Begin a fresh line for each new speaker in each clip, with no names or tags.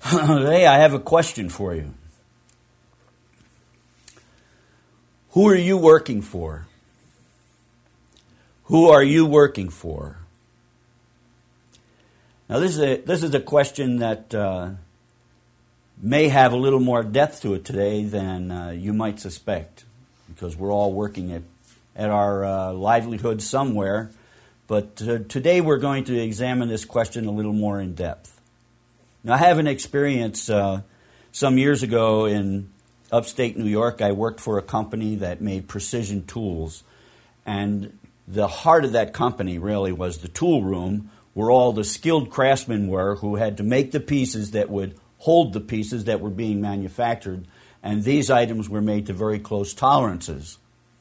Today I have a question for you. Who are you working for? Who are you working for? Now this is a question that may have a little more depth to it today than you might suspect, because we're all working at our livelihood somewhere. But today we're going to examine this question a little more in depth. Now, I have an experience some years ago in upstate New York. I worked for a company that made precision tools. And the heart of that company really was the tool room, where all the skilled craftsmen were who had to make the pieces that would hold the pieces that were being manufactured. And these items were made to very close tolerances.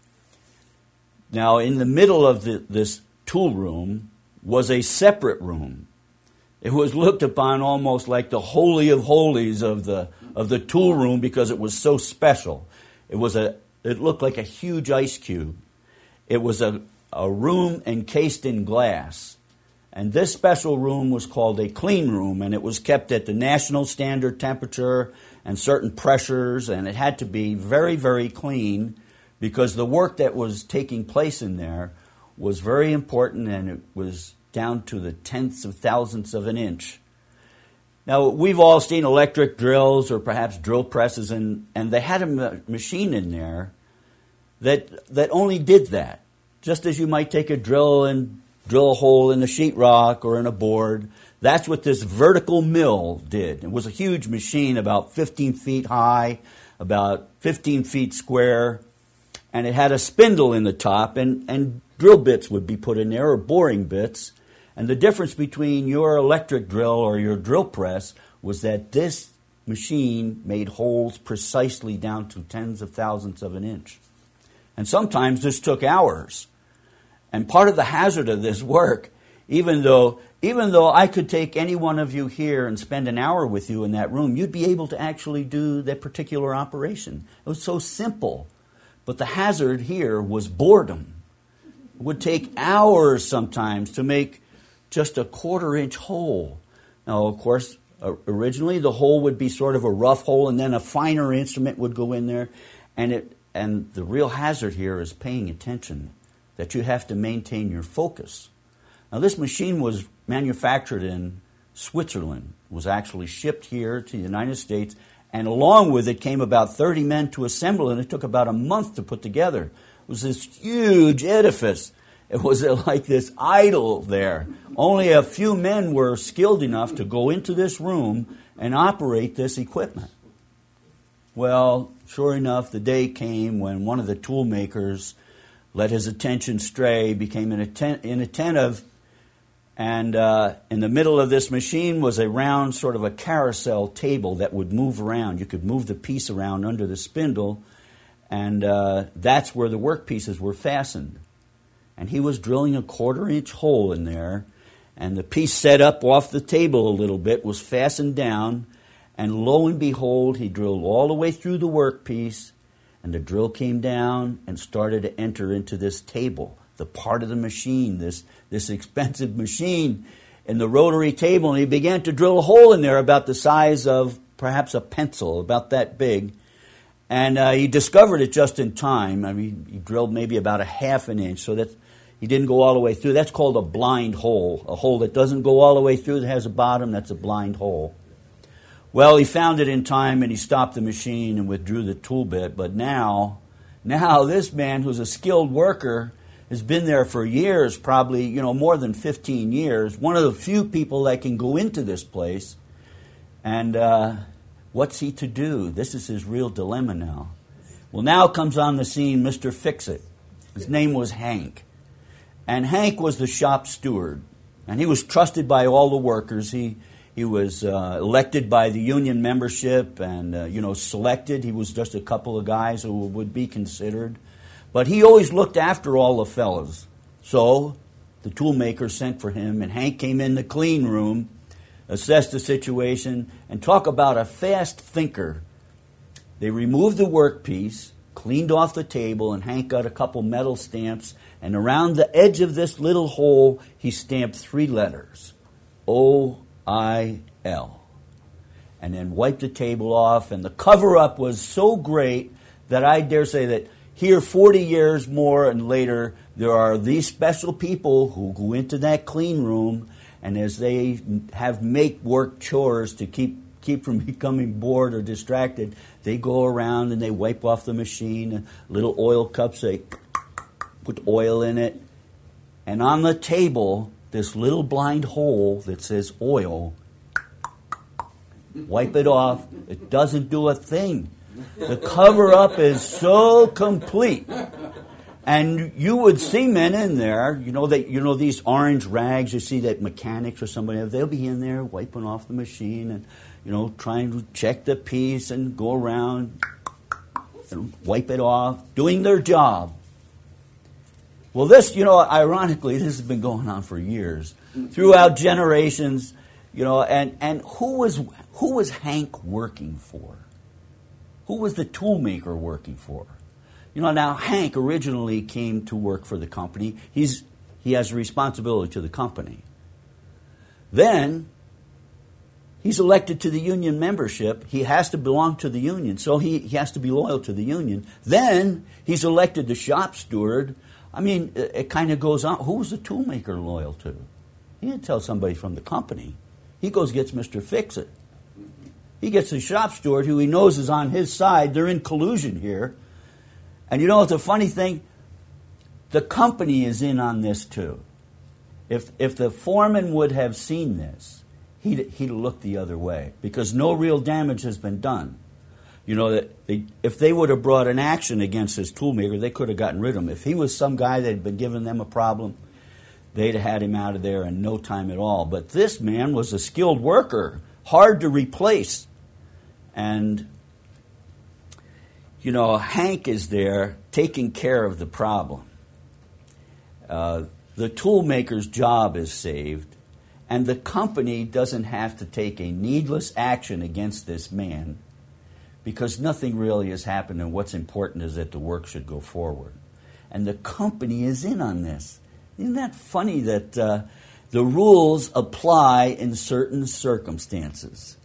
Now, in the middle of this tool room was a separate room. It was looked upon almost like the holy of holies of the tool room because it was so special. It looked like a huge ice cube. It was a room encased in glass. And this special room was called a clean room, and it was kept at the national standard temperature and certain pressures, and it had to be very, very clean because the work that was taking place in there was very important, and it was down to the tenths of thousandths of an inch. Now, we've all seen electric drills or perhaps drill presses, and they had a machine in there that only did that. Just as you might take a drill and drill a hole in the sheetrock or in a board, that's what this vertical mill did. It was a huge machine, about 15 feet high, about 15 feet square, and it had a spindle in the top, and drill bits would be put in there, or boring bits. And the difference between your electric drill or your drill press was that this machine made holes precisely down to tens of thousandths of an inch. And sometimes this took hours. And part of the hazard of this work, even though I could take any one of you here and spend an hour with you in that room, you'd be able to actually do that particular operation. It was so simple. But the hazard here was boredom. It would take hours sometimes to make just a 1/4-inch hole. Now, of course, originally the hole would be sort of a rough hole, and then a finer instrument would go in there. And the real hazard here is paying attention, that you have to maintain your focus. Now, this machine was manufactured in Switzerland, was actually shipped here to the United States, and along with it came about 30 men to assemble, and it took about a month to put together. It was this huge edifice. It was like this idol there. Only a few men were skilled enough to go into this room and operate this equipment. Well, sure enough, the day came when one of the tool makers let his attention stray, became inattentive, and in the middle of this machine was a round sort of a carousel table that would move around. You could move the piece around under the spindle, and that's where the work pieces were fastened. And he was drilling a 1/4-inch hole in there, and the piece set up off the table a little bit was fastened down, and lo and behold, he drilled all the way through the workpiece, and the drill came down and started to enter into this table, the part of the machine, this expensive machine in the rotary table, and he began to drill a hole in there about the size of perhaps a pencil, about that big. And he discovered it just in time. I mean, he drilled maybe about a 1/2 inch, so that he didn't go all the way through. That's called a blind hole, a hole that doesn't go all the way through, that has a bottom. That's a blind hole. Well, he found it in time, and he stopped the machine and withdrew the tool bit. But now this man, who's a skilled worker, has been there for years, probably more than 15 years. One of the few people that can go into this place, and what's he to do? This is his real dilemma now. Well, now comes on the scene Mr. Fix-It. His name was Hank. And Hank was the shop steward. And he was trusted by all the workers. He was elected by the union membership and, selected. He was just a couple of guys who would be considered. But he always looked after all the fellas. So the toolmaker sent for him, and Hank came in the clean room, assessed the situation, and talk about a fast thinker. They removed the workpiece, cleaned off the table, and Hank got a couple metal stamps, and around the edge of this little hole, he stamped 3 letters, O-I-L. and then wipe the table off. And the cover-up was so great that I dare say that here, 40 years more and later, there are these special people who go into that clean room, and as they make work chores to keep from becoming bored or distracted, they go around and they wipe off the machine. Little oil cups, they put oil in it. And on the table, this little blind hole that says oil, wipe it off. It doesn't do a thing. The cover-up is so complete. And you would see men in there, these orange rags you see that mechanics or somebody have, they'll be in there wiping off the machine and, trying to check the piece and go around and wipe it off, doing their job. Well, this, ironically, this has been going on for years, throughout generations, and who was Hank working for? Who was the toolmaker working for? Now Hank originally came to work for the company. He has a responsibility to the company. Then he's elected to the union membership. He has to belong to the union, so he has to be loyal to the union. Then he's elected the shop steward. I mean, it kind of goes on. Who was the toolmaker loyal to? He didn't tell somebody from the company. He goes gets Mr. Fix-It. He gets the shop steward who he knows is on his side. They're in collusion here. And it's a funny thing. The company is in on this too. If the foreman would have seen this, he'd look the other way because no real damage has been done. If they would have brought an action against this toolmaker, they could have gotten rid of him. If he was some guy that had been giving them a problem, they'd have had him out of there in no time at all. But this man was a skilled worker, hard to replace. And, Hank is there taking care of the problem. The toolmaker's job is saved, and the company doesn't have to take a needless action against this man because nothing really has happened, and what's important is that the work should go forward. And the company is in on this. Isn't that funny that the rules apply in certain circumstances?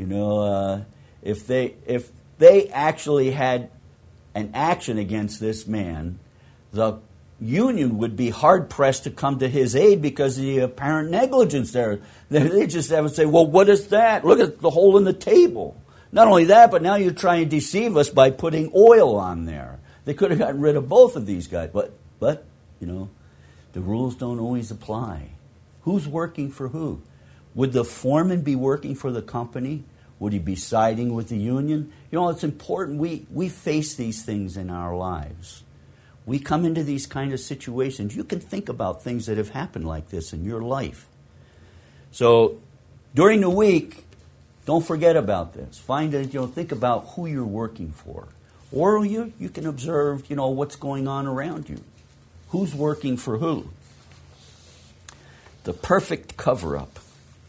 If they actually had an action against this man, the union would be hard-pressed to come to his aid because of the apparent negligence there. They just would say, well, what is that? Look at the hole in the table. Not only that, but now you're trying to deceive us by putting oil on there. They could have gotten rid of both of these guys. But the rules don't always apply. Who's working for who? Would the foreman be working for the company? Would he be siding with the union? It's important. We face these things in our lives. We come into these kind of situations. You can think about things that have happened like this in your life. So during the week, don't forget about this. Think about who you're working for. Or you can observe, what's going on around you. Who's working for who? The perfect cover-up.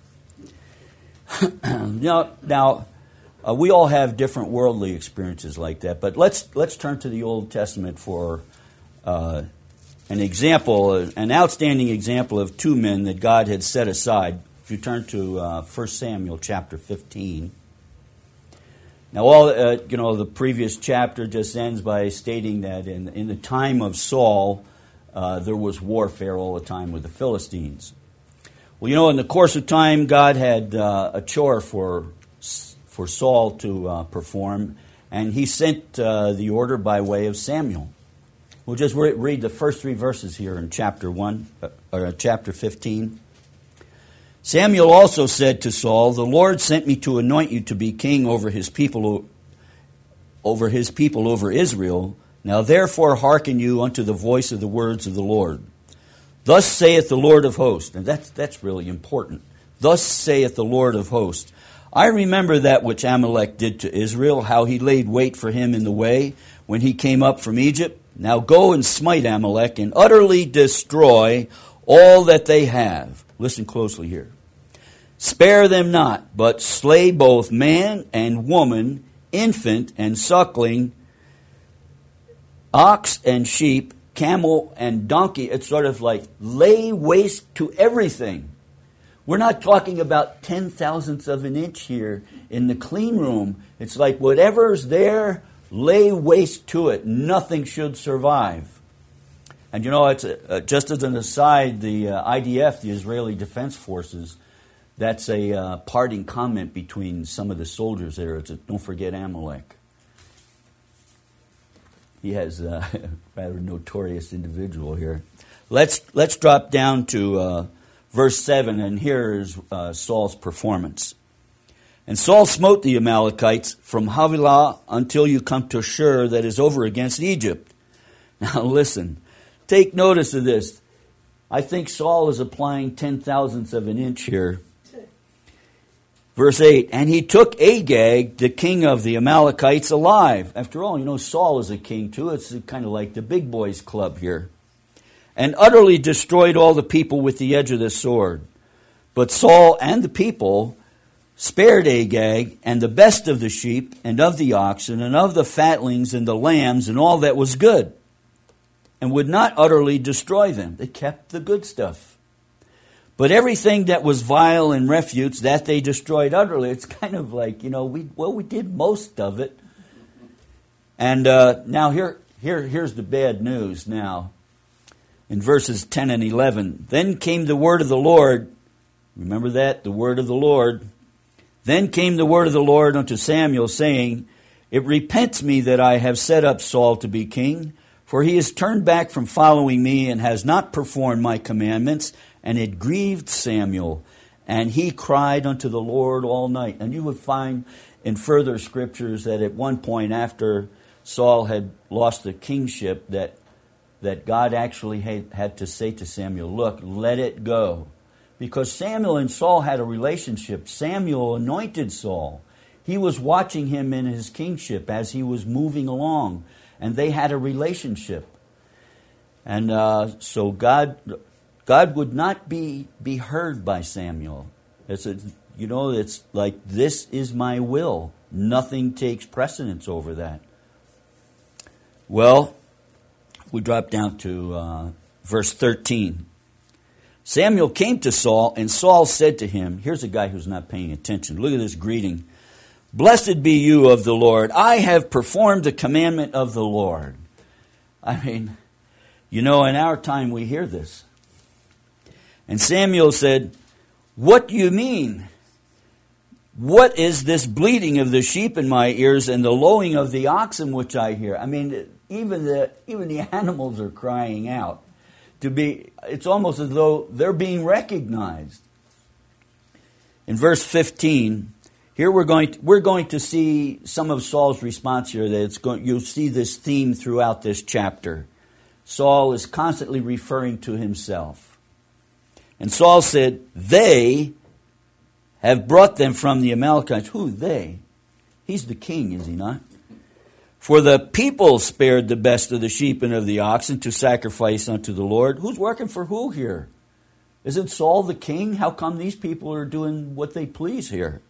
Now, we all have different worldly experiences like that, but let's turn to the Old Testament for an example, an outstanding example of two men that God had set aside. If you turn to 1 Samuel chapter 15. Now, the previous chapter just ends by stating that in the time of Saul, there was warfare all the time with the Philistines. Well, in the course of time, God had a chore for Saul to perform, and he sent the order by way of Samuel. We'll just read the first three verses here in chapter 15. Samuel also said to Saul, "The Lord sent me to anoint you to be king over his people over Israel. Now therefore hearken you unto the voice of the words of the Lord. Thus saith the Lord of hosts," and that's really important. "Thus saith the Lord of hosts, I remember that which Amalek did to Israel, how he laid wait for him in the way when he came up from Egypt. Now go and smite Amalek and utterly destroy all that they have." Listen closely here. "Spare them not, but slay both man and woman, infant and suckling, ox and sheep, camel and donkey." It's sort of like lay waste to everything. We're not talking about 10,000ths of an inch here in the clean room, it's like whatever's there, lay waste to it. Nothing should survive. And you know, it's just as an aside, the IDF, the Israeli Defense Forces, that's a parting comment between some of the soldiers there. It's don't forget Amalek. He has a rather notorious individual here. Let's drop down to verse 7, and here is Saul's performance. And Saul smote the Amalekites from Havilah until you come to Shur, that is over against Egypt. Now listen, take notice of this. I think Saul is applying 10,000ths of an inch here. Verse 8, and he took Agag, the king of the Amalekites, alive. After all, you know, Saul is a king too. It's kind of like the big boys club here. And utterly destroyed all the people with the edge of the sword. But Saul and the people spared Agag and the best of the sheep and of the oxen and of the fatlings and the lambs and all that was good, and would not utterly destroy them. They kept the good stuff. But everything that was vile and refuse, that they destroyed utterly. It's kind of like, you know, we did most of it. And now here's the bad news now. In verses 10 and 11, then came the word of the Lord. Remember that? The word of the Lord. Then came the word of the Lord unto Samuel, saying, it repents me that I have set up Saul to be king, for he has turned back from following me and has not performed my commandments. And it grieved Samuel, and he cried unto the Lord all night. And you would find in further scriptures that at one point after Saul had lost the kingship, that God actually had to say to Samuel, look, let it go. Because Samuel and Saul had a relationship. Samuel anointed Saul. He was watching him in his kingship as he was moving along. And they had a relationship. And so God would not be heard by Samuel. It's like, this is my will. Nothing takes precedence over that. Well, we drop down to verse 13. Samuel came to Saul, and Saul said to him, here's a guy who's not paying attention. Look at this greeting. Blessed be you of the Lord. I have performed the commandment of the Lord. I mean, you know, in our time we hear this. And Samuel said, what do you mean? What is this bleating of the sheep in my ears and the lowing of the oxen which I hear? I mean, even the animals are crying out. It's almost as though they're being recognized. In verse 15, here we're going to see some of Saul's response here. You'll see this theme throughout this chapter. Saul is constantly referring to himself. And Saul said, they have brought them from the Amalekites. Who they? He's the king, is he not? For the people spared the best of the sheep and of the oxen to sacrifice unto the Lord. Who's working for who here? Isn't Saul the king? How come these people are doing what they please here?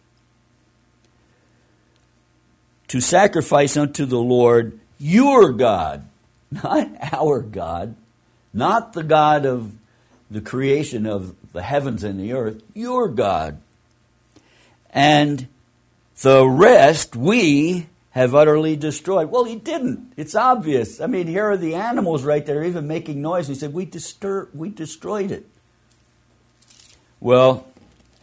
To sacrifice unto the Lord your God, not our God, not the God of the creation of the heavens and the earth, your God. And the rest we have utterly destroyed. Well, he didn't. It's obvious. I mean, here are the animals right there even making noise. He said, we destroyed it. Well,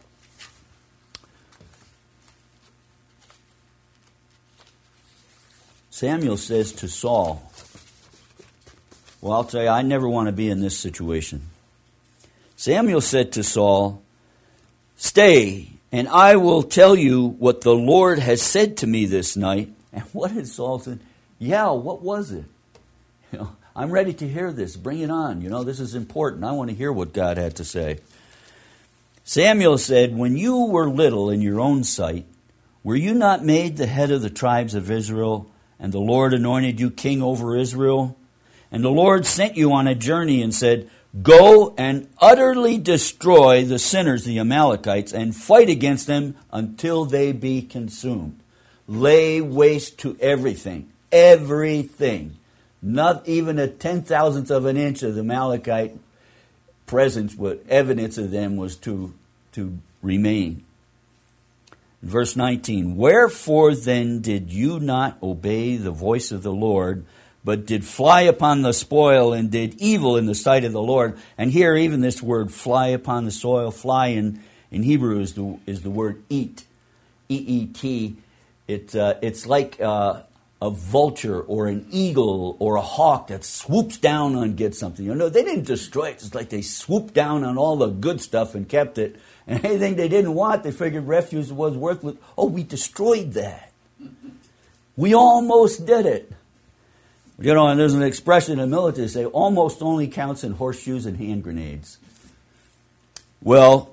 Samuel says to Saul, well, I'll tell you, I never want to be in this situation. Samuel said to Saul, stay, and I will tell you what the Lord has said to me this night. And what did Saul say? Yeah, what was it? You know, I'm ready to hear this. Bring it on. You know, this is important. I want to hear what God had to say. Samuel said, when you were little in your own sight, were you not made the head of the tribes of Israel, and the Lord anointed you king over Israel? And the Lord sent you on a journey and said, go and utterly destroy the sinners, the Amalekites, and fight against them until they be consumed. Lay waste to everything. Everything. Not even a 10,000th of an inch of the Amalekite presence, what evidence of them was to remain. Verse 19, wherefore then did you not obey the voice of the Lord, but did fly upon the spoil and did evil in the sight of the Lord? And here even this word fly upon the soil, fly in Hebrew is the word eat, E-E-T. It's like a vulture or an eagle or a hawk that swoops down and gets something. You know, they didn't destroy it. It's like they swooped down on all the good stuff and kept it. And anything they didn't want, they figured refuse was worthless. Oh, we destroyed that. We almost did it. You know, and there's an expression in the military, say, almost only counts in horseshoes and hand grenades. Well,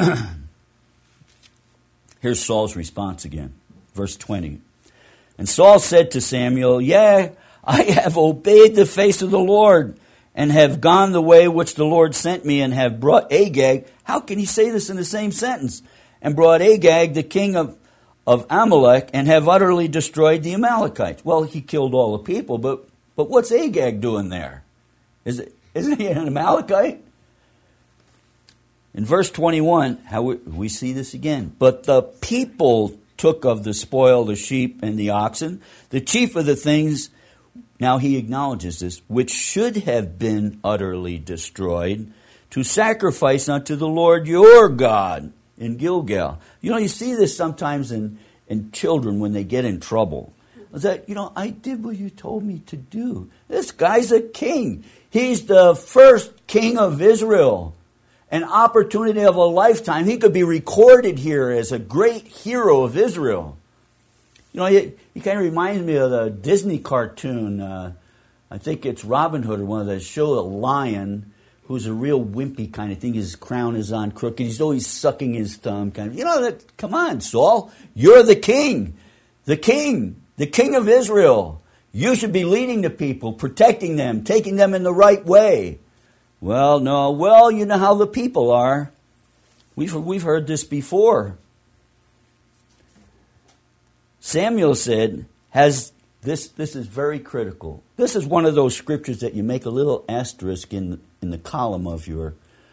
here's Saul's response again. Verse 20. And Saul said to Samuel, yea, I have obeyed the face of the Lord, and have gone the way which the Lord sent me, and have brought Agag. How can he say this in the same sentence? And brought Agag, the king of Amalek, and have utterly destroyed the Amalekites. Well, he killed all the people, but what's Agag doing there? Isn't he an Amalekite? In verse 21, how we see this again. But the people took of the spoil the sheep and the oxen, the chief of the things. Now he acknowledges this, which should have been utterly destroyed, to sacrifice unto the Lord your God in Gilgal. You know, you see this sometimes in children when they get in trouble. It's that, you know, I did what you told me to do. This guy's a king. He's the first king of Israel. An opportunity of a lifetime. He could be recorded here as a great hero of Israel. You know, he kind of reminds me of the Disney cartoon. I think it's Robin Hood or one of those. Show a lion who's a real wimpy kind of thing. His crown is on crooked. He's always sucking his thumb kind of. You know, come on, Saul. You're the king. The king of Israel. You should be leading the people, protecting them, taking them in the right way. Well, no. Well, you know how the people are. We've heard this before. Samuel said, this is very critical. This is one of those scriptures that you make a little asterisk in the column of your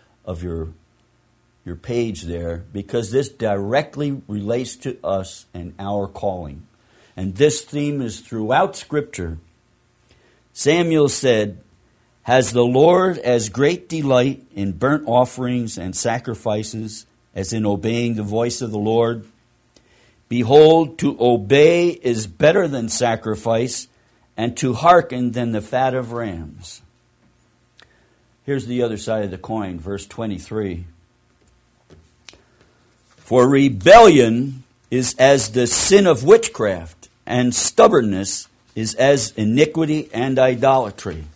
page there, because this directly relates to us and our calling. And this theme is throughout Scripture. Samuel said, has the Lord as great delight in burnt offerings and sacrifices as in obeying the voice of the Lord? Behold, to obey is better than sacrifice, and to hearken than the fat of rams. Here's the other side of the coin, verse 23. For rebellion is as the sin of witchcraft, and stubbornness is as iniquity and idolatry.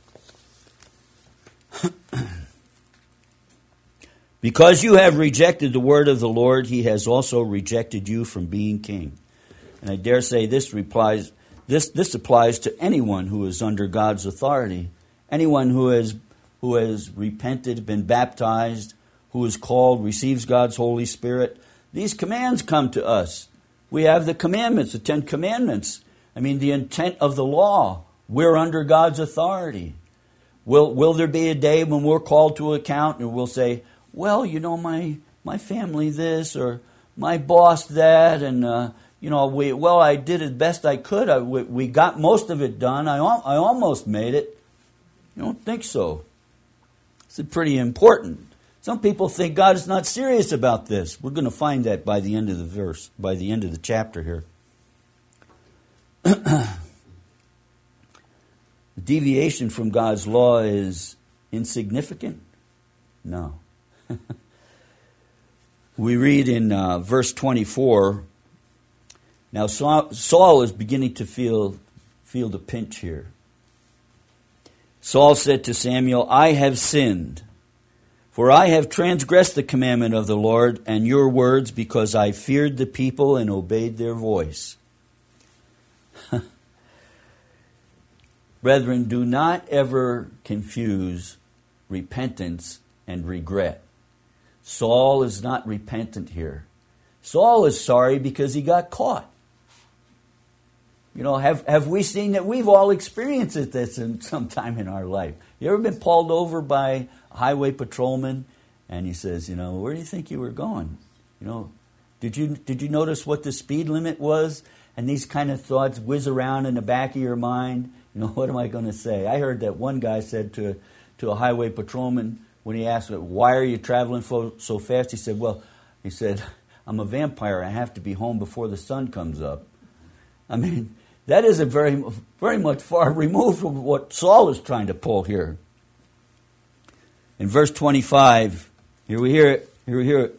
Because you have rejected the word of the Lord, he has also rejected you from being king. And I dare say this applies to anyone who is under God's authority. Anyone who has repented, been baptized, who is called, receives God's Holy Spirit. These commands come to us. We have the commandments, the 10 commandments. I mean, the intent of the law. We're under God's authority. Will there be a day when we're called to account and we'll say, well, you know, my family this, or my boss that, and I did as best I could. We got most of it done. I almost made it. You don't think so? It's pretty important. Some people think God is not serious about this. We're going to find that by the end of the verse, by the end of the chapter here. The deviation from God's law is insignificant? No. We read in verse 24, now Saul is beginning to feel the pinch here. Saul said to Samuel, I have sinned, for I have transgressed the commandment of the Lord and your words, because I feared the people and obeyed their voice. Brethren, do not ever confuse repentance and regret. Saul is not repentant here. Saul is sorry because he got caught. You know, have we seen that? We've all experienced this in some time in our life. You ever been pulled over by a highway patrolman and he says, you know, where do you think you were going? You know, Did you notice what the speed limit was? And these kind of thoughts whiz around in the back of your mind. What am I going to say? I heard that one guy said to a highway patrolman when he asked, why are you traveling so fast? He said, I'm a vampire. I have to be home before the sun comes up. I mean, that is a very, very much far removed from what Saul is trying to pull here. In verse 25, here we hear it.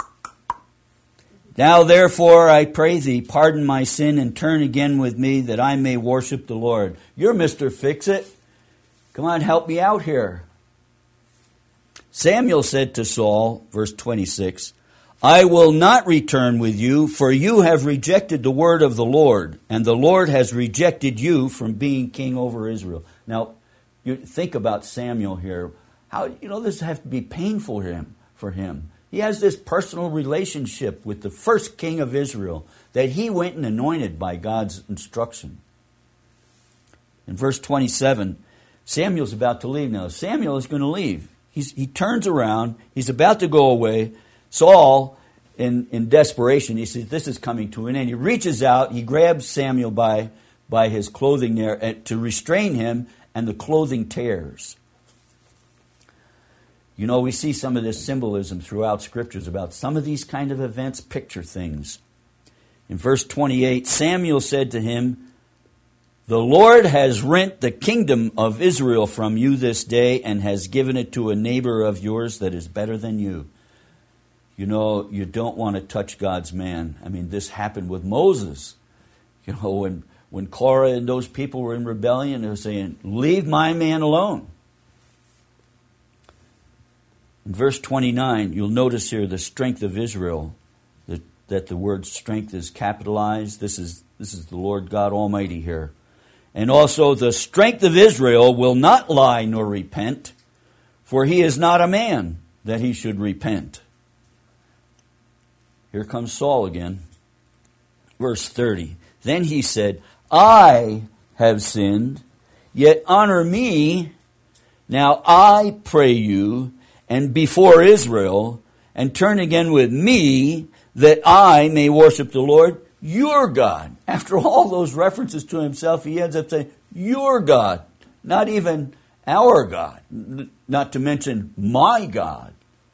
Now therefore I pray thee, pardon my sin and turn again with me that I may worship the Lord. You're Mr. Fix-It. Come on, help me out here. Samuel said to Saul, verse 26, I will not return with you, for you have rejected the word of the Lord, and the Lord has rejected you from being king over Israel. Now, you think about Samuel here. How this has to be painful for him. He has this personal relationship with the first king of Israel that he went and anointed by God's instruction. In verse 27, Samuel's about to leave now. Samuel is going to leave. He turns around. He's about to go away. Saul, in desperation, he says, this is coming to an end. He reaches out. He grabs Samuel by his clothing there to restrain him, and the clothing tears. We see some of this symbolism throughout Scriptures about some of these kind of events picture things. In verse 28, Samuel said to him, the Lord has rent the kingdom of Israel from you this day and has given it to a neighbor of yours that is better than you. You don't want to touch God's man. I mean, this happened with Moses. When Korah and those people were in rebellion, they were saying, leave my man alone. In verse 29, you'll notice here the strength of Israel, that the word strength is capitalized. This is the Lord God Almighty here. And also the strength of Israel will not lie nor repent, for he is not a man that he should repent. Here comes Saul again. Verse 30. Then he said, I have sinned, yet honor me. Now I pray you, and before Israel, and turn again with me, that I may worship the Lord, your God. After all those references to himself, he ends up saying, your God, not even our God, not to mention my God.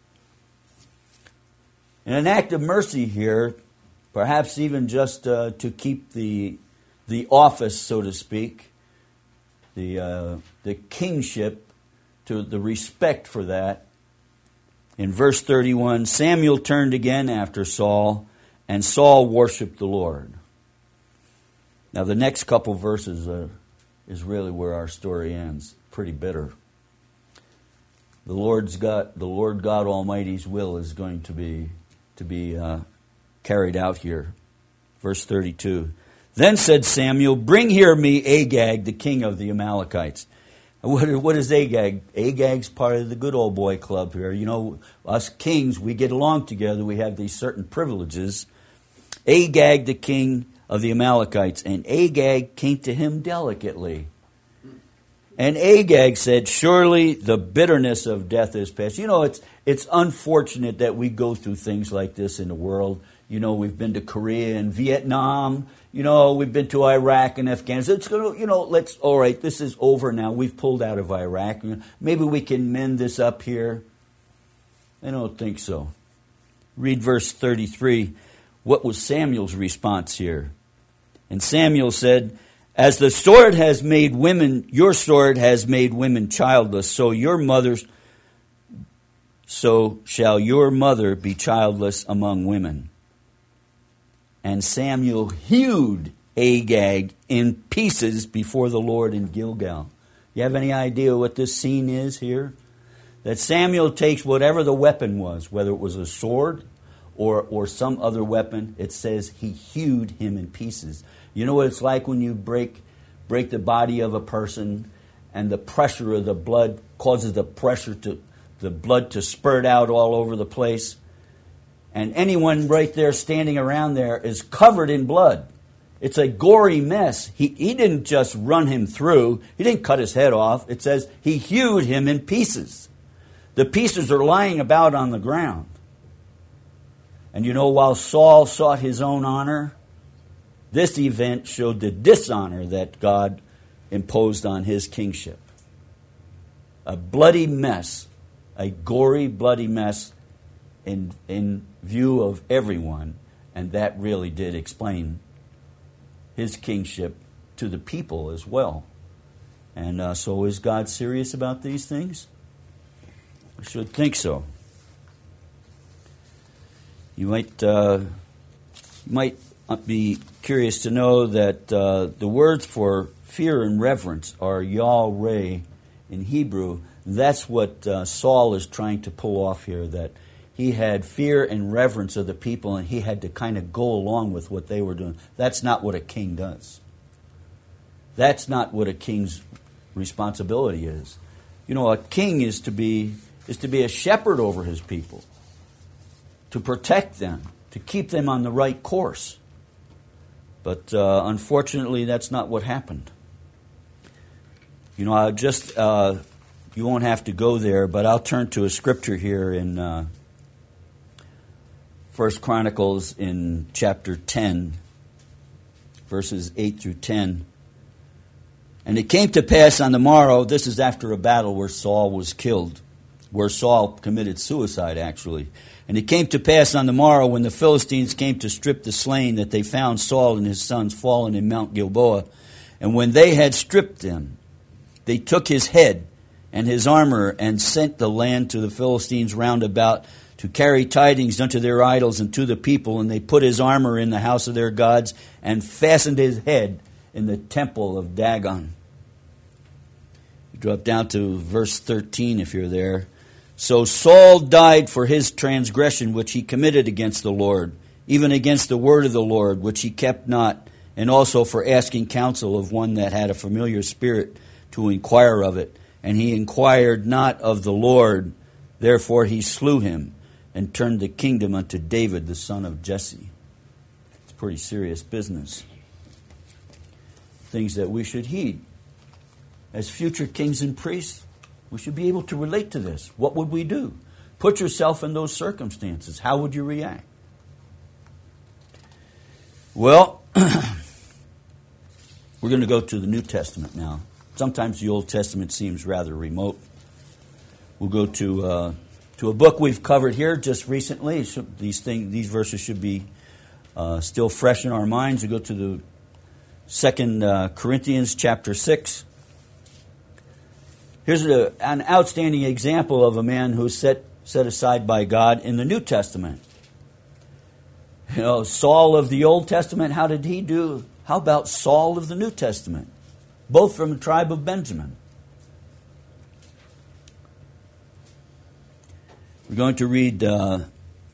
In an act of mercy here, perhaps even just to keep the office, so to speak, the kingship, to the respect for that. In verse 31, Samuel turned again after Saul, and Saul worshipped the Lord. Now the next couple verses is really where our story ends. Pretty bitter. The Lord God Almighty's will is going to be carried out here. Verse 32. Then said Samuel, bring here me Agag, the king of the Amalekites. What is Agag? Agag's part of the good old boy club here. Us kings, we get along together. We have these certain privileges. Agag, the king of the Amalekites. And Agag came to him delicately. And Agag said, surely the bitterness of death is past. It's unfortunate that we go through things like this in the world. We've been to Korea and Vietnam. We've been to Iraq and Afghanistan. It's going to, all right, this is over now. We've pulled out of Iraq. Maybe we can mend this up here. I don't think so. Read verse 33. What was Samuel's response here? And Samuel said, as the sword has made women, your sword has made women childless, so shall your mother be childless among women. And Samuel hewed Agag in pieces before the Lord in Gilgal. You have any idea what this scene is here? That Samuel takes whatever the weapon was, whether it was a sword or some other weapon, it says he hewed him in pieces. You know what it's like when you break the body of a person and the pressure of the blood causes the blood to spurt out all over the place? And anyone right there standing around there is covered in blood. It's a gory mess. He didn't just run him through. He didn't cut his head off. It says he hewed him in pieces. The pieces are lying about on the ground. And you know, while Saul sought his own honor, this event showed the dishonor that God imposed on his kingship. A bloody mess, a gory, bloody mess in view of everyone, and that really did explain his kingship to the people as well. And so is God serious about these things? I should think so. You might be curious to know that the words for fear and reverence are Yahweh in Hebrew. That's what Saul is trying to pull off here, that he had fear and reverence of the people, and he had to kind of go along with what they were doing. That's not what a king does. That's not what a king's responsibility is. You know, a king is to be a shepherd over his people, to protect them, to keep them on the right course. But unfortunately, that's not what happened. You know, you won't have to go there, but I'll turn to a scripture here in 1 Chronicles in chapter 10, verses 8 through 10. And it came to pass on the morrow, this is after a battle where Saul was killed, where Saul committed suicide, actually. And it came to pass on the morrow, when the Philistines came to strip the slain, that they found Saul and his sons fallen in Mount Gilboa. And when they had stripped them, they took his head and his armor, and sent the land to the Philistines round about, to carry tidings unto their idols and to the people. And they put his armor in the house of their gods, and fastened his head in the temple of Dagon. You drop down to verse 13 if you're there. So Saul died for his transgression which he committed against the Lord, even against the word of the Lord, which he kept not, and also for asking counsel of one that had a familiar spirit to inquire of it. And he inquired not of the Lord, therefore he slew him, and turned the kingdom unto David the son of Jesse. It's pretty serious business. Things that we should heed. As future kings and priests, we should be able to relate to this. What would we do? Put yourself in those circumstances. How would you react? Well, we're going to go to the New Testament now. Sometimes the Old Testament seems rather remote. We'll go to a book we've covered here just recently. These verses should be still fresh in our minds. We go to the 2 Corinthians chapter 6. Here's an outstanding example of a man who's set aside by God in the New Testament. You know, Saul of the Old Testament, how did he do? How about Saul of the New Testament? Both from the tribe of Benjamin. We're going to read in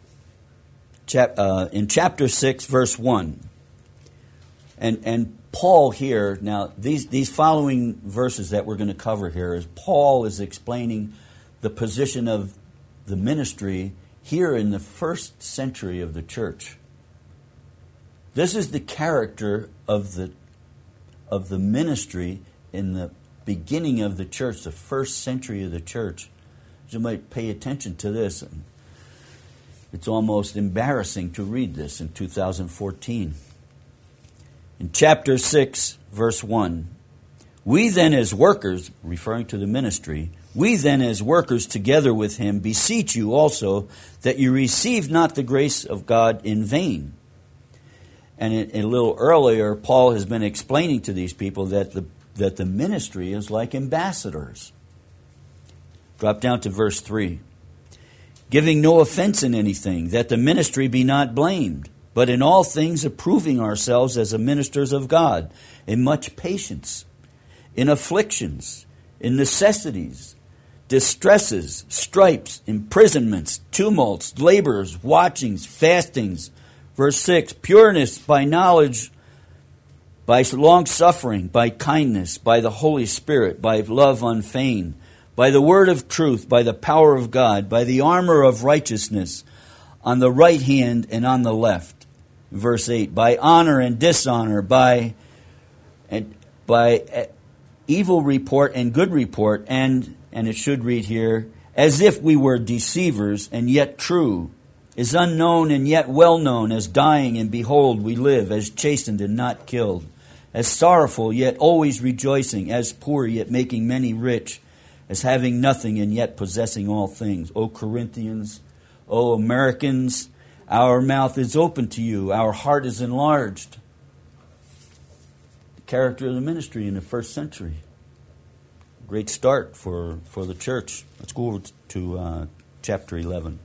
chapter 6, verse 1. And Paul here, now these following verses that we're going to cover here, is Paul is explaining the position of the ministry here in the first century of the church. This is the character of the ministry in the beginning of the church, the first century of the church. You might pay attention to this. It's almost embarrassing to read this in 2014. In chapter 6, verse 1, we then as workers, referring to the ministry, we then as workers together with him beseech you also that you receive not the grace of God in vain. And a little earlier, Paul has been explaining to these people that the ministry is like ambassadors. Drop down to verse 3. Giving no offense in anything, that the ministry be not blamed, but in all things approving ourselves as the ministers of God, in much patience, in afflictions, in necessities, distresses, stripes, imprisonments, tumults, labors, watchings, fastings. Verse 6, pureness by knowledge, by long-suffering, by kindness, by the Holy Spirit, by love unfeigned, by the word of truth, by the power of God, by the armor of righteousness, on the right hand and on the left. Verse 8, by honor and dishonor, by evil report and good report, and it should read here, as if we were deceivers and yet true, is unknown and yet well known, as dying and behold we live, as chastened and not killed, as sorrowful yet always rejoicing, as poor yet making many rich, as having nothing and yet possessing all things. O Corinthians, O Americans, our mouth is open to you, our heart is enlarged. The character of the ministry in the first century. Great start for the church. Let's go over to chapter 11.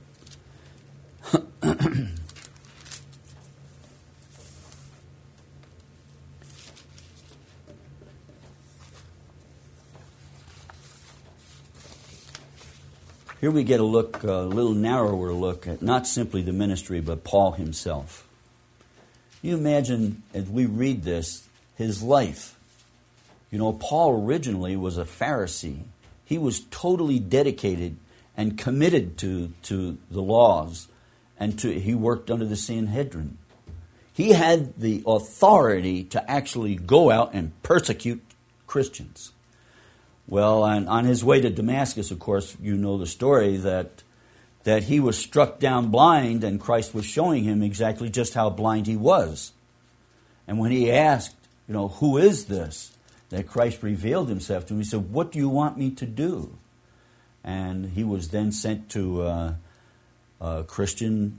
Here we get a little narrower look at not simply the ministry, but Paul himself. You imagine, as we read this, his life. You know, Paul originally was a Pharisee. He was totally dedicated and committed to the laws, and he worked under the Sanhedrin. He had the authority to actually go out and persecute Christians. Well, on his way to Damascus, of course, you know the story that he was struck down blind, and Christ was showing him exactly just how blind he was. And when he asked, who is this? That Christ revealed himself to him. He said, what do you want me to do? And he was then sent to a Christian.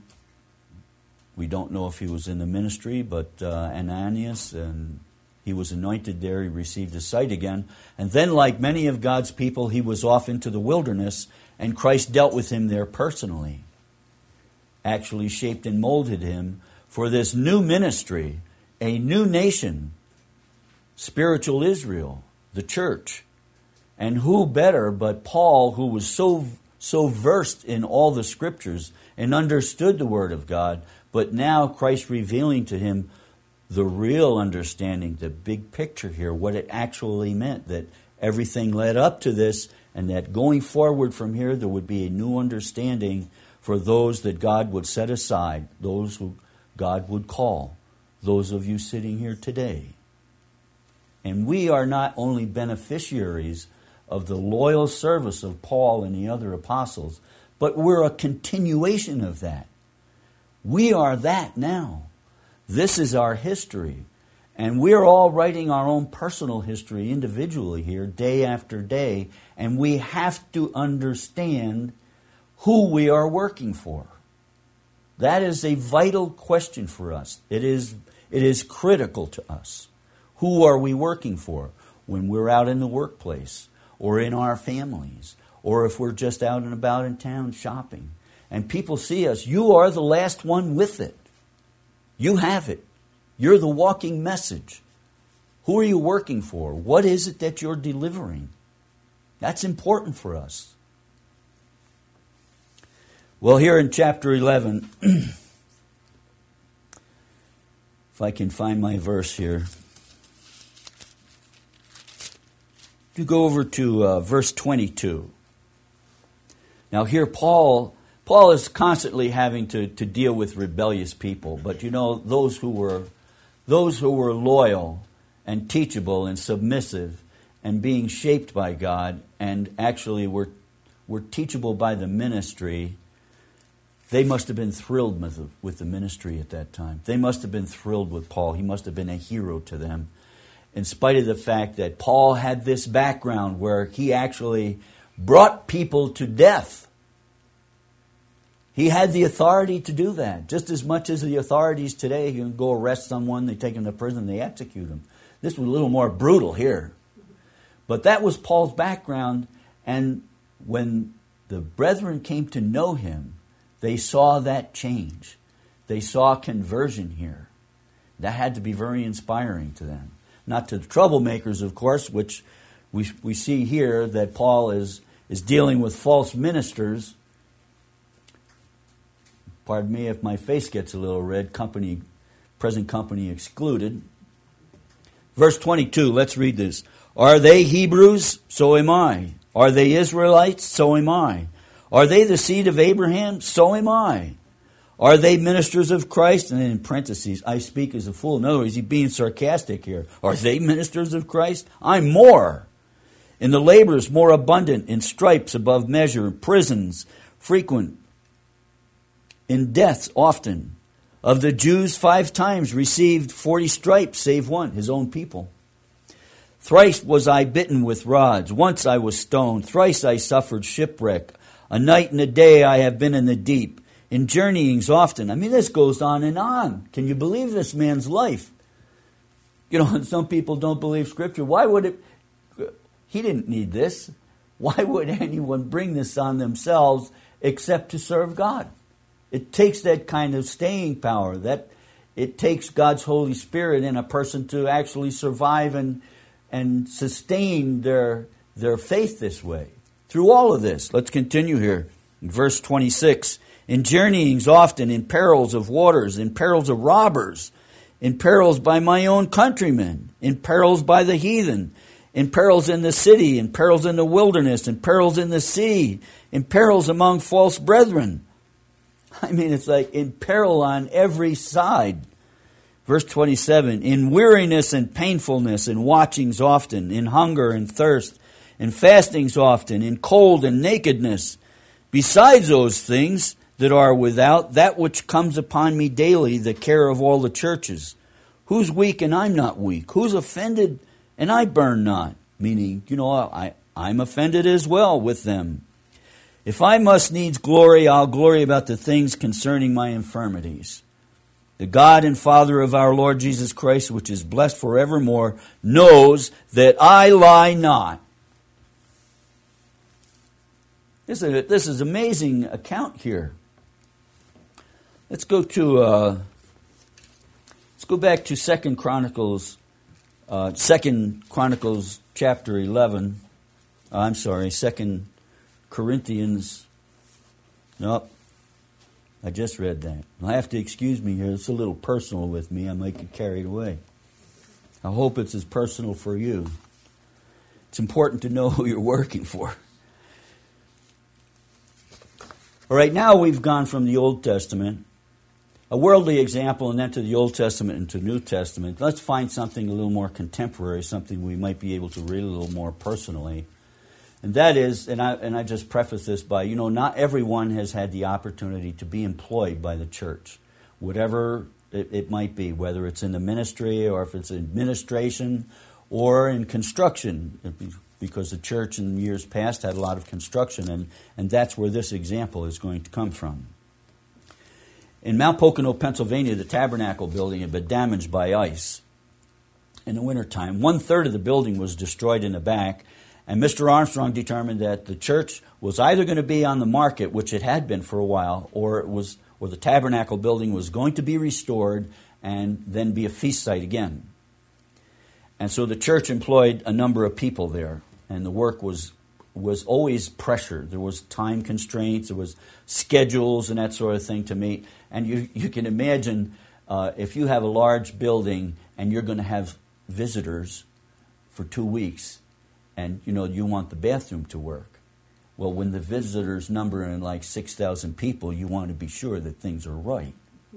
We don't know if he was in the ministry, but Ananias, and he was anointed there. He received his sight again. And then, like many of God's people, he was off into the wilderness, and Christ dealt with him there personally. Actually shaped and molded him for this new ministry, a new nation, spiritual Israel, the church. And who better but Paul, who was so versed in all the scriptures and understood the word of God, but now Christ revealing to him the real understanding, the big picture here, what it actually meant, that everything led up to this, and that going forward from here there would be a new understanding for those that God would set aside, those who God would call, those of you sitting here today. And we are not only beneficiaries of the loyal service of Paul and the other apostles, but we're a continuation of that. We are that now. This is our history. And we're all writing our own personal history individually here, day after day. And we have to understand who we are working for. That is a vital question for us. It is critical to us. Who are we working for when we're out in the workplace or in our families or if we're just out and about in town shopping? And people see us. You are the last one with it. You have it. You're the walking message. Who are you working for? What is it that you're delivering? That's important for us. Well, here in chapter 11, if I can find my verse here. You go over to verse 22. Now here Paul is constantly having to deal with rebellious people, but those who were loyal and teachable and submissive and being shaped by God and actually were teachable by the ministry, they must have been thrilled with the ministry at that time. They must have been thrilled with Paul. He must have been a hero to them, in spite of the fact that Paul had this background where he actually brought people to death. He had the authority to do that, just as much as the authorities today. You can go arrest someone, they take them to prison, they execute them. This was a little more brutal here. But that was Paul's background, and when the brethren came to know him, they saw that change. They saw conversion here. That had to be very inspiring to them. Not to the troublemakers, of course, which we see here that Paul is dealing with false ministers. Pardon me if my face gets a little red. Present company excluded. Verse 22, let's read this. Are they Hebrews? So am I. Are they Israelites? So am I. Are they the seed of Abraham? So am I. Are they ministers of Christ? And then in parentheses, I speak as a fool. In other words, he's being sarcastic here. Are they ministers of Christ? I'm more. In the labors more abundant, in stripes above measure, in prisons frequent, in deaths often. Of the Jews 5 times received 40 stripes, save one, his own people. Thrice was I bitten with rods. Once I was stoned. Thrice I suffered shipwreck. A night and a day I have been in the deep. In journeyings often. I mean, this goes on and on. Can you believe this man's life? You know, some people don't believe Scripture. Why would it? He didn't need this. Why would anyone bring this on themselves except to serve God? It takes that kind of staying power. That it takes God's Holy Spirit in a person to actually survive and sustain their faith this way. Through all of this, let's continue here. In verse 26, in journeyings often, in perils of waters, in perils of robbers, in perils by my own countrymen, in perils by the heathen, in perils in the city, in perils in the wilderness, in perils in the sea, in perils among false brethren. I mean, it's like in peril on every side. Verse 27, in weariness and painfulness, in watchings often, in hunger and thirst, in fastings often, in cold and nakedness. Besides those things that are without, that which comes upon me daily, the care of all the churches. Who's weak and I'm not weak? Who's offended and I burn not? Meaning, you know, I'm offended as well with them. If I must needs glory, I'll glory about the things concerning my infirmities. The God and Father of our Lord Jesus Christ, which is blessed forevermore, knows that I lie not. This is an amazing account here. Let's go back to 2 Chronicles chapter 11. 2 Corinthians. Nope. I just read that. I have to excuse me here. It's a little personal with me. I might get carried away. I hope it's as personal for you. It's important to know who you're working for. All right, now we've gone from the Old Testament, a worldly example, and then to the Old Testament and to New Testament. Let's find something a little more contemporary, something we might be able to read a little more personally. And that is, and I just preface this by, not everyone has had the opportunity to be employed by the church, whatever it might be, whether it's in the ministry or if it's administration or in construction, because the church in years past had a lot of construction, and that's where this example is going to come from. In Mount Pocono, Pennsylvania, the Tabernacle building had been damaged by ice in the wintertime. 1/3 of the building was destroyed in the back, and Mr. Armstrong determined that the church was either going to be on the market, which it had been for a while, or the Tabernacle building was going to be restored and then be a feast site again. And so the church employed a number of people there, and the work was always pressured. There was time constraints, there was schedules and that sort of thing to meet. And you can imagine if you have a large building and you're going to have visitors for 2 weeks, and you want the bathroom to work. Well, when the visitors number in like 6,000 people, you want to be sure that things are right.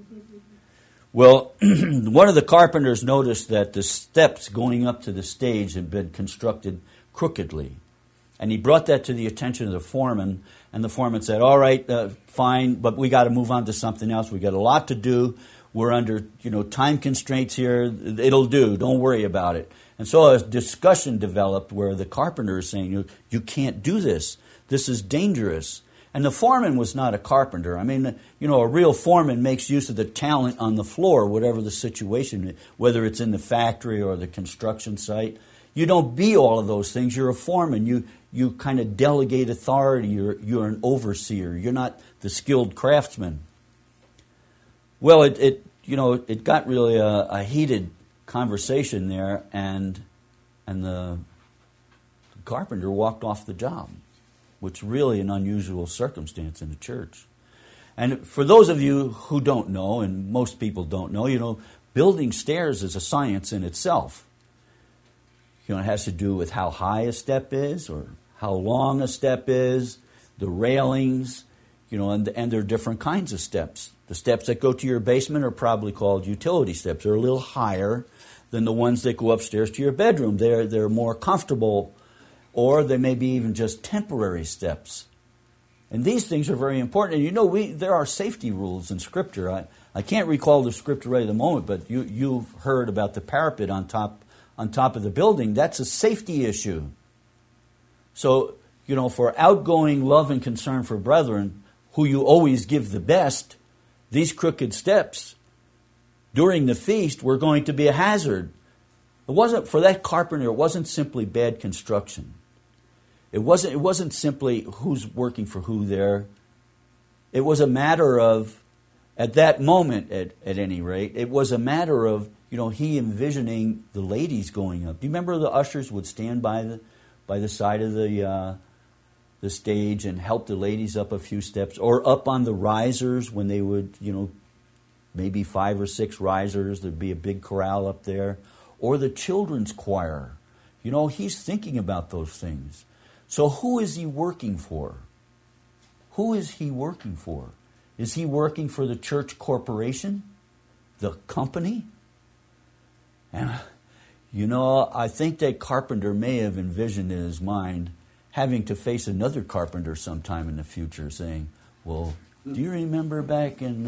Well, one of the carpenters noticed that the steps going up to the stage had been constructed crookedly. And he brought that to the attention of the foreman, and the foreman said, all right, fine, but we got to move on to something else. We got a lot to do. We're under, time constraints here. It'll do. Don't worry about it. And so a discussion developed where the carpenter is saying, you can't do this. This is dangerous. And the foreman was not a carpenter. I mean, a real foreman makes use of the talent on the floor, whatever the situation, whether it's in the factory or the construction site. You don't be all of those things. You're a foreman. You kind of delegate authority. You're an overseer. You're not the skilled craftsman. Well, it got really a heated conversation there, and the carpenter walked off the job, which is really an unusual circumstance in the church. And for those of you who don't know, and most people don't know, building stairs is a science in itself. It has to do with how high a step is or how long a step is, the railings, and there are different kinds of steps. The steps that go to your basement are probably called utility steps. They're a little higher than the ones that go upstairs to your bedroom. They're more comfortable, or they may be even just temporary steps. And these things are very important. And you know, there are safety rules in Scripture. I can't recall the Scripture right at the moment, but you've heard about the parapet on top of the building. That's a safety issue. So, you know, for outgoing love and concern for brethren, who you always give the best, these crooked steps during the feast were going to be a hazard. It wasn't, for that carpenter, it wasn't simply bad construction. It wasn't simply who's working for who there. It was a matter of, at that moment, at any rate, it was a matter of, you know, he envisioning the ladies going up. Do you remember the ushers would stand by the side of the stage and help the ladies up a few steps, or up on the risers when they would, you know, maybe 5 or 6 risers. There'd be a big corral up there, or the children's choir. You know, he's thinking about those things. So who is he working for? Who is he working for? Is he working for the church corporation? The company? And, you know, I think that carpenter may have envisioned in his mind having to face another carpenter sometime in the future saying, well, do you remember back in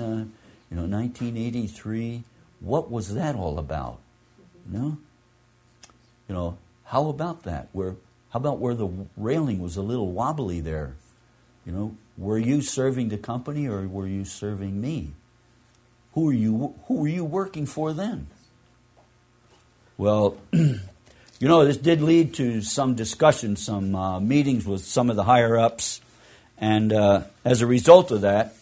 1983? What was that all about? You know, how about that? How about where the railing was a little wobbly there? You know, were you serving the company or were you serving me? Who were you working for then? Well, you know, this did lead to some discussion, some meetings with some of the higher ups, and as a result of that,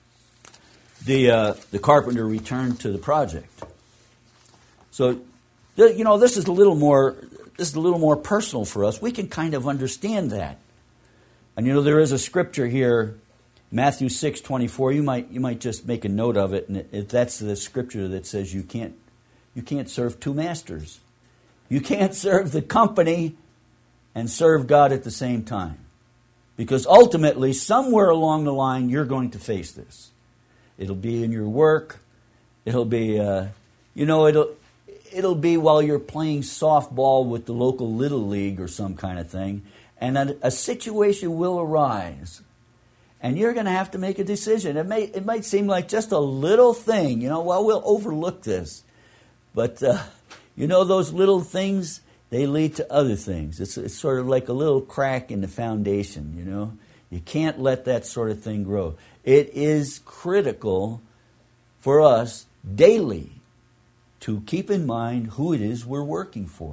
the carpenter returned to the project. So, you know, this is a little more personal for us. We can kind of understand that. And you know, there is a scripture here, Matthew 6:24. You might just make a note of it, and that's the scripture that says you can't serve two masters. You can't serve the company and serve God at the same time. Because ultimately, somewhere along the line, you're going to face this. It'll be in your work. It'll be, it'll be while you're playing softball with the local Little League or some kind of thing. And a situation will arise. And you're going to have to make a decision. It might seem like just a little thing. You know, well, we'll overlook this. But, you know, those little things, they lead to other things. It's sort of like a little crack in the foundation, you know. You can't let that sort of thing grow. It is critical for us daily to keep in mind who it is we're working for.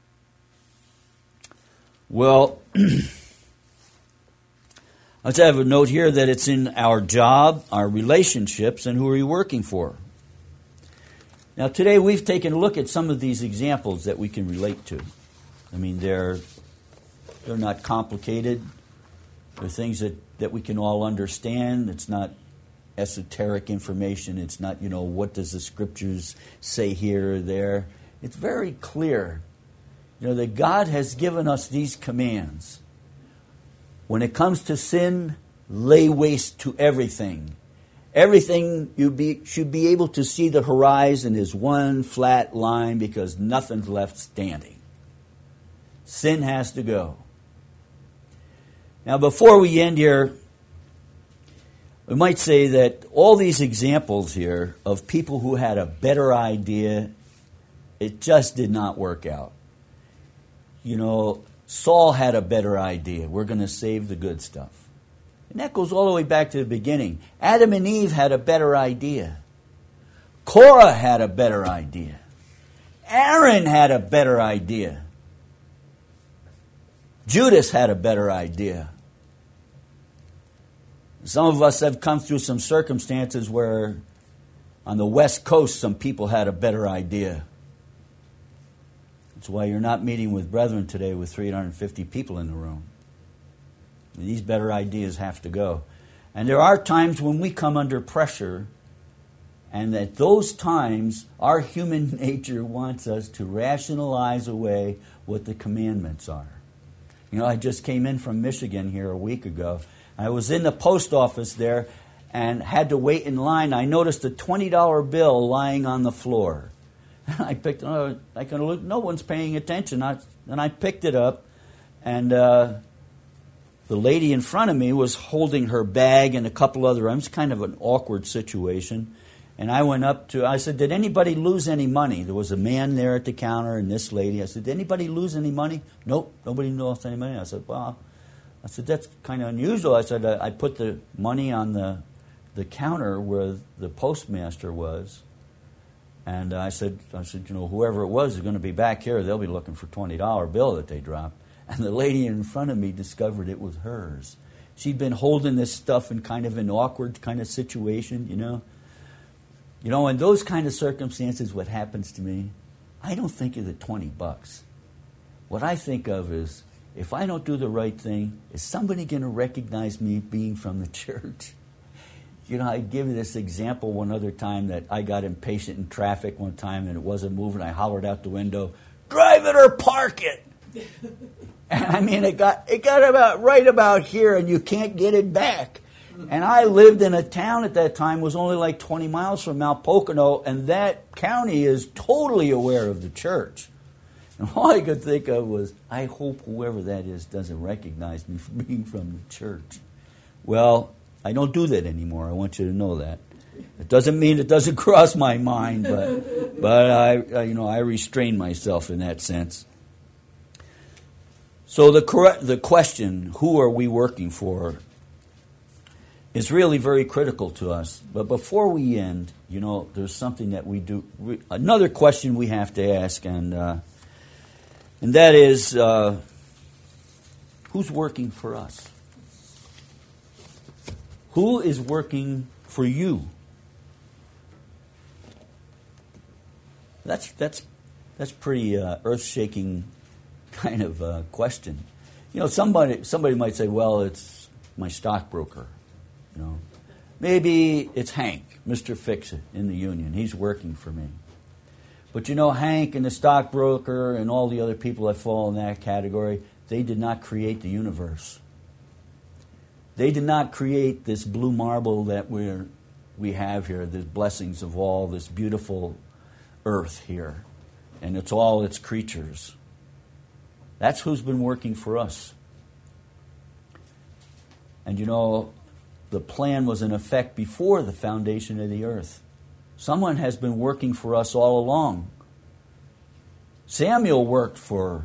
Well, let's have a note here that it's in our job, our relationships, and who are you working for. Now, today we've taken a look at some of these examples that we can relate to. I mean, they're not complicated. They're things that we can all understand. It's not esoteric information. It's not, you know, what does the scriptures say here or there. It's very clear, you know, that God has given us these commands. When it comes to sin, lay waste to everything. Everything should be able to see the horizon as one flat line because nothing's left standing. Sin has to go. Now, before we end here, we might say that all these examples here of people who had a better idea, it just did not work out. You know, Saul had a better idea. We're going to save the good stuff. And that goes all the way back to the beginning. Adam and Eve had a better idea. Korah had a better idea. Aaron had a better idea. Judas had a better idea. Some of us have come through some circumstances where on the West Coast some people had a better idea. That's why you're not meeting with brethren today with 350 people in the room. These better ideas have to go. And there are times when we come under pressure, and at those times our human nature wants us to rationalize away what the commandments are. You know, I just came in from Michigan here a week ago. I was in the post office there and had to wait in line. I noticed a $20 bill lying on the floor. I picked it up. I kind of looked, no one's paying attention. And I picked it up, and the lady in front of me was holding her bag and a couple other items, kind of an awkward situation. And I went up to, I said, did anybody lose any money? There was a man there at the counter and this lady. I said, did anybody lose any money? Nope, nobody lost any money. I said, well, that's kind of unusual. I said, I put the money on the counter where the postmaster was. And I said, whoever it was is going to be back here. They'll be looking for a $20 bill that they dropped. And the lady in front of me discovered it was hers. She'd been holding this stuff in kind of an awkward kind of situation, You know, in those kind of circumstances, what happens to me, I don't think of the $20. What I think of is, if I don't do the right thing, is somebody going to recognize me being from the church? I give you this example one other time that I got impatient in traffic one time and it wasn't moving. I hollered out the window, drive it or park it. And I mean, it got about right about here and you can't get it back. And I lived in a town at that time, was only like 20 miles from Mount Pocono, and that county is totally aware of the church. And all I could think of was, I hope whoever that is doesn't recognize me for being from the church. Well, I don't do that anymore. I want you to know that. It doesn't mean it doesn't cross my mind, but I restrain myself in that sense. So the question, who are we working for, is really very critical to us. But before we end, there's something that we do. Another question we have to ask, and that is, who's working for us? Who is working for you? That's pretty earth-shaking kind of question. Somebody might say, well, it's my stockbroker. Maybe it's Hank, Mr. Fix-It in the union. He's working for me. But Hank and the stockbroker and all the other people that fall in that category, they did not create the universe. They did not create this blue marble that we have here, the blessings of all this beautiful earth here. And it's all its creatures. That's who's been working for us. And the plan was in effect before the foundation of the earth. Someone has been working for us all along. Samuel worked for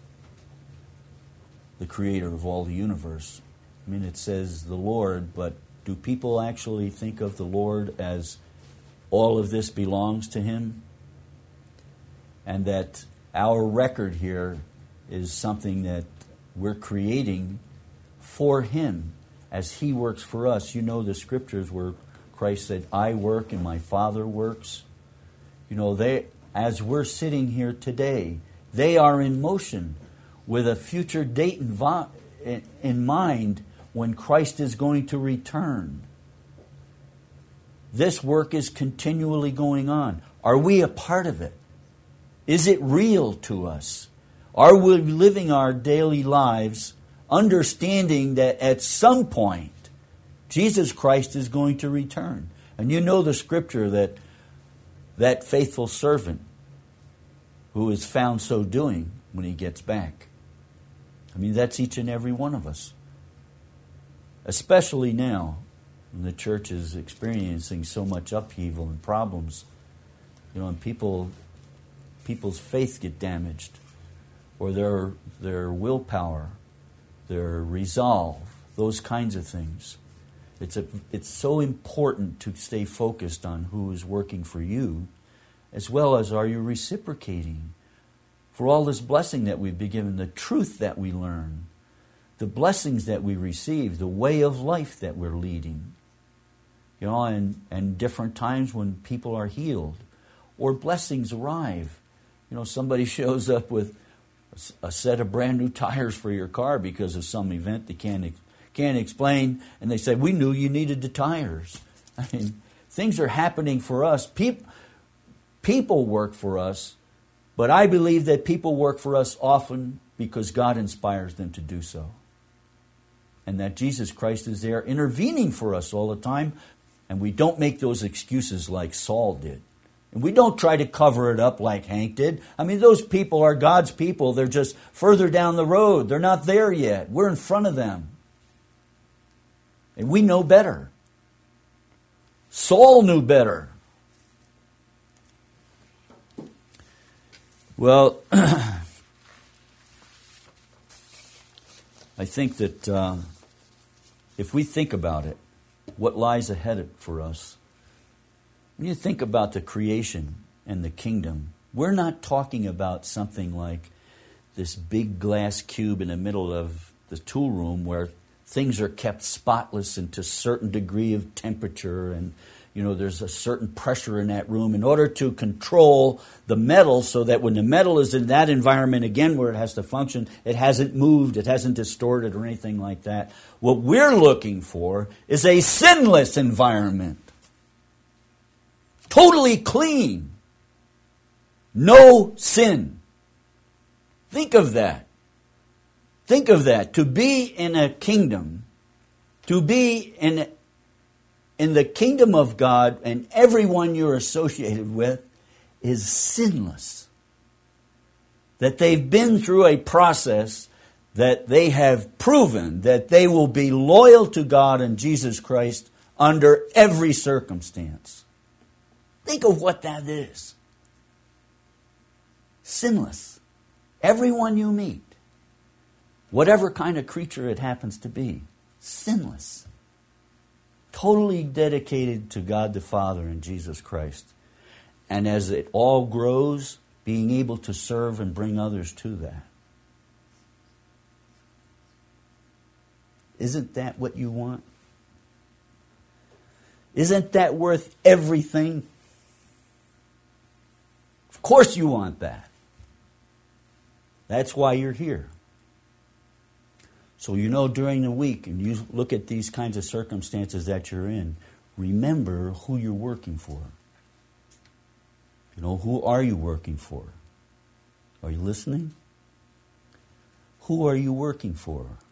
the creator of all the universe. I mean, it says the Lord, but do people actually think of the Lord as all of this belongs to Him? And that our record here is something that we're creating for Him as He works for us. The scriptures where Christ said, I work and my Father works. As we're sitting here today, they are in motion with a future date in mind when Christ is going to return. This work is continually going on. Are we a part of it? Is it real to us? Are we living our daily lives understanding that at some point Jesus Christ is going to return? And the scripture that faithful servant who is found so doing when he gets back. I mean, that's each and every one of us. Especially now, when the church is experiencing so much upheaval and problems, and people's faith get damaged, or their willpower, their resolve, those kinds of things. It's so important to stay focused on who is working for you, as well as are you reciprocating for all this blessing that we've been given, the truth that we learn, the blessings that we receive, the way of life that we're leading. And different times when people are healed or blessings arrive. Somebody shows up with a set of brand new tires for your car because of some event they can't explain, and they say, we knew you needed the tires. I mean, things are happening for us. People work for us, but I believe that people work for us often because God inspires them to do so. And that Jesus Christ is there intervening for us all the time, and we don't make those excuses like Saul did. And we don't try to cover it up like Hank did. I mean, those people are God's people. They're just further down the road. They're not there yet. We're in front of them. And we know better. Saul knew better. Well, I think that if we think about it, what lies ahead for us, when you think about the creation and the kingdom, we're not talking about something like this big glass cube in the middle of the tool room where things are kept spotless and to a certain degree of temperature, and there's a certain pressure in that room in order to control the metal so that when the metal is in that environment again where it has to function, it hasn't moved, it hasn't distorted or anything like that. What we're looking for is a sinless environment. Totally clean. No sin. Think of that. Think of that. To be in a kingdom, to be in the kingdom of God, and everyone you're associated with is sinless. That they've been through a process that they have proven that they will be loyal to God and Jesus Christ under every circumstance. Think of what that is. Sinless. Everyone you meet, whatever kind of creature it happens to be, sinless. Totally dedicated to God the Father and Jesus Christ. And as it all grows, being able to serve and bring others to that. Isn't that what you want? Isn't that worth everything? Of course you want that. That's why you're here. So during the week, and you look at these kinds of circumstances that you're in, remember who you're working for. Who are you working for? Are you listening? Who are you working for?